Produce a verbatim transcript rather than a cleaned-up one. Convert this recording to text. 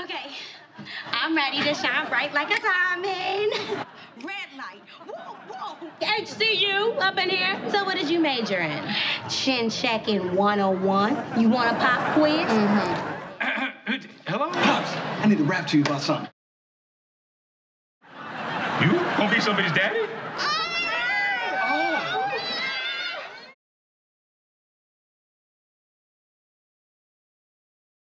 Okay, I'm ready to shine bright like a diamond. Red light. Whoa, whoa. H C U up in here. So what did you major in? Chin checking one oh one. You want a pop quiz? Mm-hmm. Hello? Pops, I need to rap to you about something. You gonna be somebody's daddy?